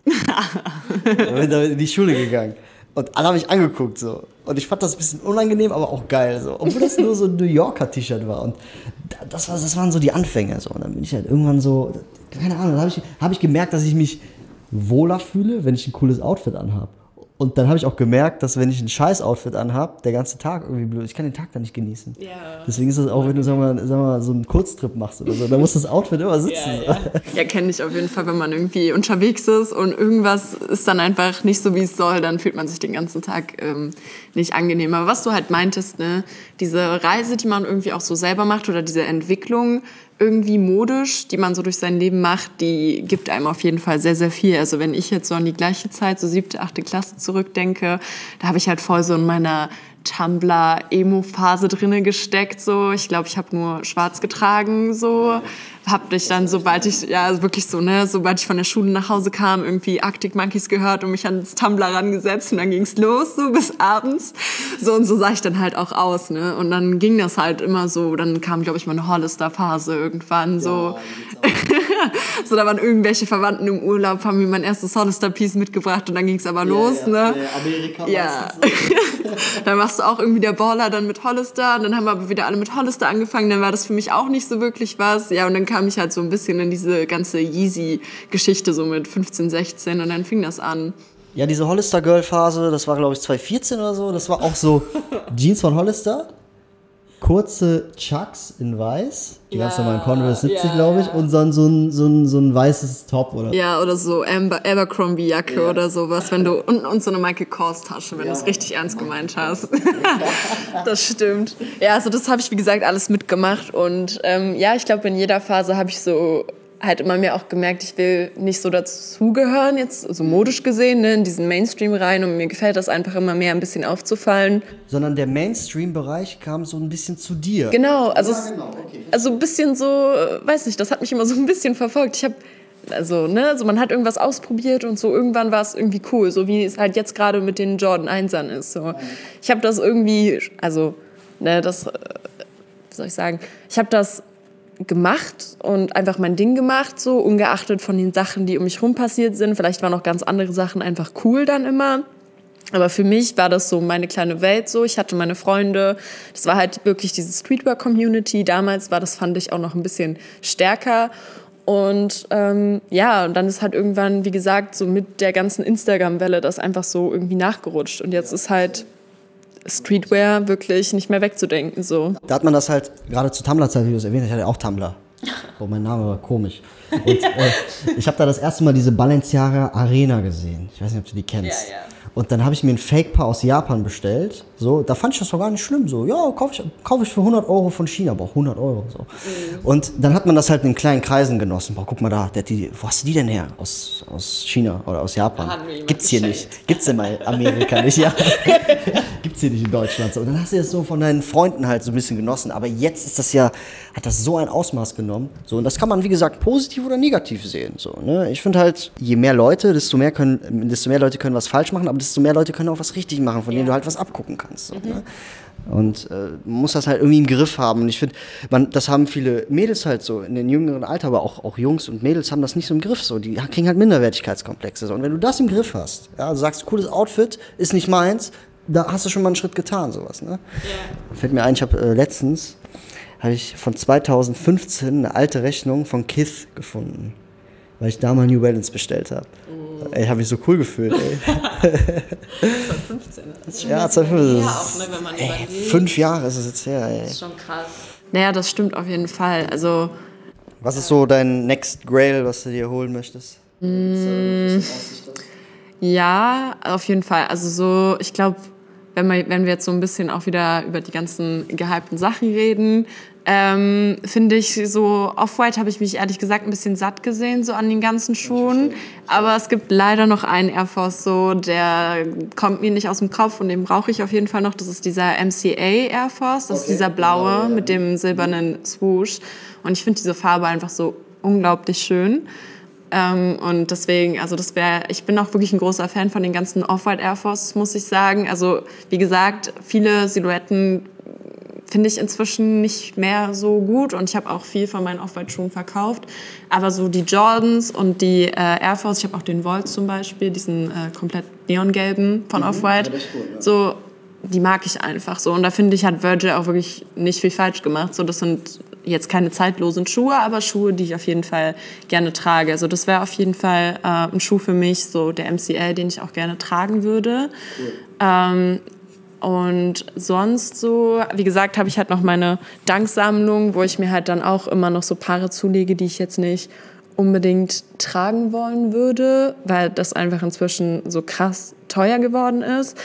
S1: Da bin ich in die Schule gegangen. Und alle haben mich angeguckt so. Und ich fand das ein bisschen unangenehm, aber auch geil so. Obwohl das nur so ein New Yorker T-Shirt war. Und das waren so die Anfänge so. Und dann bin ich halt irgendwann so, keine Ahnung, dann hab ich gemerkt, dass ich mich wohler fühle, wenn ich ein cooles Outfit anhabe. Und dann habe ich auch gemerkt, dass wenn ich ein scheiß Outfit anhabe, der ganze Tag irgendwie blöd, ich kann den Tag dann nicht genießen. Ja. Deswegen ist das auch, wenn du sag mal, so einen Kurztrip machst oder so, dann muss das Outfit immer sitzen.
S2: Ja, kenne ich auf jeden Fall, wenn man irgendwie unterwegs ist und irgendwas ist dann einfach nicht so, wie es soll, dann fühlt man sich den ganzen Tag nicht angenehm. Aber was du halt meintest, ne, diese Reise, die man irgendwie auch so selber macht oder diese Entwicklung, irgendwie modisch, die man so durch sein Leben macht, die gibt einem auf jeden Fall sehr, sehr viel. Also wenn ich jetzt so an die gleiche Zeit, so 7., 8. Klasse zurückdenke, da habe ich halt voll so in meiner Tumblr-Emo-Phase drinne gesteckt. So. Ich glaube, ich habe nur schwarz getragen. So. Hab mich dann, sobald ich von der Schule nach Hause kam, irgendwie Arctic Monkeys gehört und mich ans Tumblr rangesetzt und dann ging's los, so bis abends. So und so sah ich dann halt auch aus, ne? Und dann ging das halt immer so, dann kam, glaube ich, mal eine Hollister-Phase irgendwann, so. Ja, so, da waren irgendwelche Verwandten im Urlaub, haben mir mein erstes Hollister-Piece mitgebracht und dann ging's aber los, ne? Amerika. Ja. Dann warst du auch irgendwie der Baller dann mit Hollister und dann haben wir aber wieder alle mit Hollister angefangen, dann war das für mich auch nicht so wirklich was. Ja, und dann kam ich halt so ein bisschen in diese ganze Yeezy-Geschichte so mit 15, 16 und dann fing das an.
S1: Ja, diese Hollister-Girl-Phase, das war, glaube ich, 2014 oder so. Das war auch so Jeans von Hollister, kurze Chucks in weiß, die ganz normalen Converse 70, glaube ich, und dann so ein weißes Top oder
S2: ja, oder so Abercrombie-Jacke oder sowas, wenn du und so eine Michael Kors-Tasche, wenn du es richtig ernst gemeint hast. Das stimmt. Ja, also das habe ich, wie gesagt, alles mitgemacht und ich glaube, in jeder Phase habe ich so halt immer mehr auch gemerkt, ich will nicht so dazugehören, jetzt so modisch gesehen, ne, in diesen Mainstream rein und mir gefällt das einfach immer mehr, ein bisschen aufzufallen.
S1: Sondern der Mainstream-Bereich kam so ein bisschen zu dir.
S2: Genau, also, okay. Also ein bisschen so, weiß nicht, das hat mich immer so ein bisschen verfolgt. Also man hat irgendwas ausprobiert und so irgendwann war es irgendwie cool, so wie es halt jetzt gerade mit den Jordan 1ern ist. So. Ich habe das irgendwie, wie soll ich sagen, ich habe das gemacht und einfach mein Ding gemacht, so ungeachtet von den Sachen, die um mich rum passiert sind. Vielleicht waren auch ganz andere Sachen einfach cool dann immer. Aber für mich war das so meine kleine Welt so. Ich hatte meine Freunde. Das war halt wirklich diese Streetwear-Community. Damals war das, fand ich, auch noch ein bisschen stärker. Und und dann ist halt irgendwann, wie gesagt, so mit der ganzen Instagram-Welle das einfach so irgendwie nachgerutscht. Und jetzt ist halt Streetwear wirklich nicht mehr wegzudenken. So.
S1: Da hat man das halt, gerade zu Tumblr-Zeit, wie du es erwähnt hast, ich hatte auch Tumblr. Oh, mein Name war komisch. Und ich habe da das erste Mal diese Balenciaga Arena gesehen. Ich weiß nicht, ob du die kennst. Ja. Und dann habe ich mir ein Fake-Paar aus Japan bestellt. So, da fand ich das doch gar nicht schlimm. So, ja, kauf ich für 100 € von China, aber auch 100 €. So. Und dann hat man das halt in kleinen Kreisen genossen. Boah, guck mal da, wo hast du die denn her? Aus China oder aus Japan? Gibt's hier nicht. Gibt's in Amerika nicht, ja. Gibt's hier nicht in Deutschland. So. Und dann hast du das so von deinen Freunden halt so ein bisschen genossen. Aber jetzt ist das ja, hat das so ein Ausmaß genommen. So, und das kann man, wie gesagt, positiv oder negativ sehen. So, ne? Ich finde halt, je mehr Leute, desto mehr Leute können was falsch machen, aber desto mehr Leute können auch was richtig machen, von denen du halt was abgucken kannst. So, ne? Und man muss das halt irgendwie im Griff haben. Und ich finde, das haben viele Mädels halt so in den jüngeren Alter, aber auch Jungs und Mädels haben das nicht so im Griff. So. Die kriegen halt Minderwertigkeitskomplexe. So. Und wenn du das im Griff hast, ja, also sagst, cooles Outfit, ist nicht meins, da hast du schon mal einen Schritt getan, sowas. Ne? Fällt mir ein, ich habe letztens von 2015 eine alte Rechnung von Kith gefunden, weil ich da mal New Balance bestellt habe. Ey, habe ich so cool gefühlt, ey.
S2: 2015. Das ist schon
S1: 2015.
S2: Ja, auch, ne, wenn man überlegt.
S1: 5 Jahre ist es jetzt her, ey.
S2: Das ist schon krass. Naja, das stimmt auf jeden Fall. Also,
S1: was ist so dein Next Grail, was du dir holen möchtest?
S2: Ja, auf jeden Fall. Also so, ich glaube, wenn wir jetzt so ein bisschen auch wieder über die ganzen gehypten Sachen reden, finde ich so, Off-White habe ich mich ehrlich gesagt ein bisschen satt gesehen, so an den ganzen Schuhen. Aber es gibt leider noch einen Air Force, so, der kommt mir nicht aus dem Kopf und den brauche ich auf jeden Fall noch. Das ist dieser MCA Air Force, das ist dieser blaue mit dem silbernen Swoosh. Und ich finde diese Farbe einfach so unglaublich schön. Und deswegen, also ich bin auch wirklich ein großer Fan von den ganzen Off-White Air Forces, muss ich sagen. Also, wie gesagt, viele Silhouetten finde ich inzwischen nicht mehr so gut und ich habe auch viel von meinen Off-White-Schuhen verkauft. Aber so die Jordans und die Air Force, ich habe auch den Volt zum Beispiel, diesen komplett neongelben von Off-White, so, die mag ich einfach so. Und da finde ich, hat Virgil auch wirklich nicht viel falsch gemacht. So, das sind jetzt keine zeitlosen Schuhe, aber Schuhe, die ich auf jeden Fall gerne trage. Also das wäre auf jeden Fall ein Schuh für mich, so der MCL, den ich auch gerne tragen würde. Cool. Und sonst so, wie gesagt, habe ich halt noch meine Danksammlung, wo ich mir halt dann auch immer noch so Paare zulege, die ich jetzt nicht unbedingt tragen wollen würde, weil das einfach inzwischen so krass teuer geworden ist.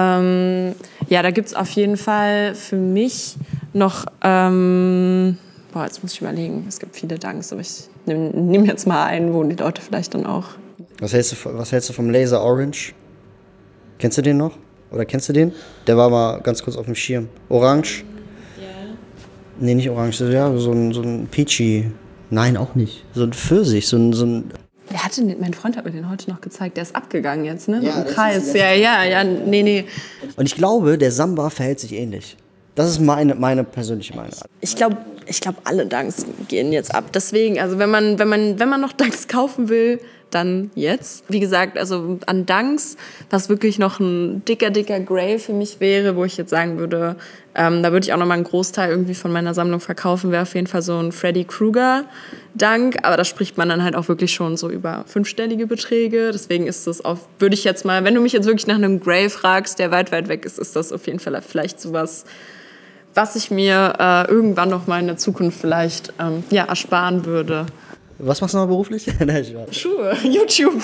S2: Ja, da gibt's auf jeden Fall für mich noch, boah, jetzt muss ich überlegen, es gibt viele Dunks, aber ich nehm jetzt mal einen, wo die Leute vielleicht dann auch...
S1: Was hältst du vom Laser Orange? Kennst du den noch? Oder kennst du den? Der war mal ganz kurz auf dem Schirm. Orange? Ja. Nee, nicht Orange, ja, so ein Peachy. Nein, auch nicht. So ein Pfirsich, so ein
S2: mein Freund hat mir den heute noch gezeigt, der ist abgegangen jetzt, ne?
S1: Ja,
S2: im Kreis. Ja, nee.
S1: Und ich glaube, der Samba verhält sich ähnlich. Das ist meine persönliche Meinung.
S2: Ich glaube, alle Dunks gehen jetzt ab. Deswegen, also wenn man noch Dunks kaufen will, dann jetzt. Wie gesagt, also an Dunks, was wirklich noch ein dicker Grail für mich wäre, wo ich jetzt sagen würde, da würde ich auch noch mal einen Großteil irgendwie von meiner Sammlung verkaufen, wäre auf jeden Fall so ein Freddy Krueger Dunk. Aber da spricht man dann halt auch wirklich schon so über 5-stellige Beträge. Deswegen ist das auch, würde ich jetzt mal, wenn du mich jetzt wirklich nach einem Grail fragst, der weit weg ist das auf jeden Fall vielleicht sowas, was ich mir irgendwann noch mal in der Zukunft vielleicht ersparen würde.
S1: Was machst du noch beruflich?
S2: Schuhe, YouTube.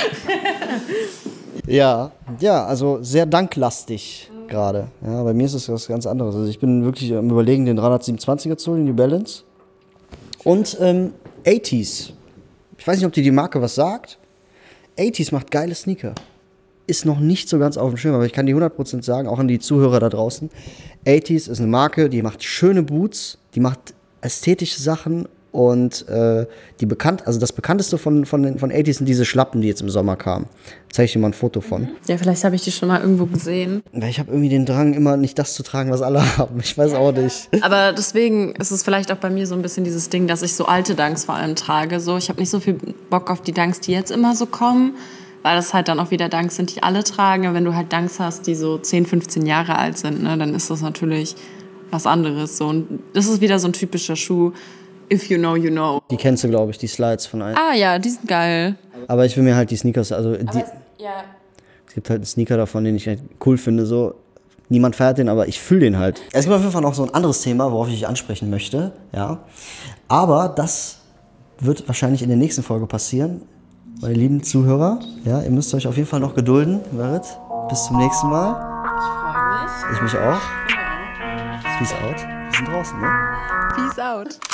S1: Ja, also sehr danklastig gerade. Ja, bei mir ist es was ganz anderes. Also ich bin wirklich am Überlegen, den 327er zu holen, New Balance. Und 80s. Ich weiß nicht, ob dir die Marke was sagt. 80s macht geile Sneaker. Ist noch nicht so ganz auf dem Schirm, aber ich kann die 100% sagen, auch an die Zuhörer da draußen. 80s ist eine Marke, die macht schöne Boots, die macht ästhetische Sachen. Und das bekannteste von 80s sind diese Schlappen, die jetzt im Sommer kamen. Zeige ich dir mal ein Foto von.
S2: Ja, vielleicht habe ich die schon mal irgendwo gesehen.
S1: Weil ich habe irgendwie den Drang, immer nicht das zu tragen, was alle haben. Ich weiß auch nicht.
S2: Aber deswegen ist es vielleicht auch bei mir so ein bisschen dieses Ding, dass ich so alte Dunks vor allem trage. So, ich habe nicht so viel Bock auf die Dunks, die jetzt immer so kommen, weil das halt dann auch wieder Dunks sind, die alle tragen. Aber wenn du halt Dunks hast, die so 10, 15 Jahre alt sind, ne, dann ist das natürlich was anderes. So. Und das ist wieder so ein typischer Schuh. If you know, you know.
S1: Die kennst du, glaube ich, die Slides von allen.
S2: Ah ja, die sind geil.
S1: Aber ich will mir halt die Sneakers, es gibt halt einen Sneaker davon, den ich halt cool finde, so. Niemand feiert den, aber ich fühle den halt. Es gibt auf jeden Fall noch so ein anderes Thema, worauf ich dich ansprechen möchte, ja. Aber das wird wahrscheinlich in der nächsten Folge passieren. Meine lieben Zuhörer, ja, ihr müsst euch auf jeden Fall noch gedulden, Merit. Bis zum nächsten Mal.
S2: Ich freue mich.
S1: Ich mich auch. Peace out. Wir sind draußen, ne?
S2: Peace out.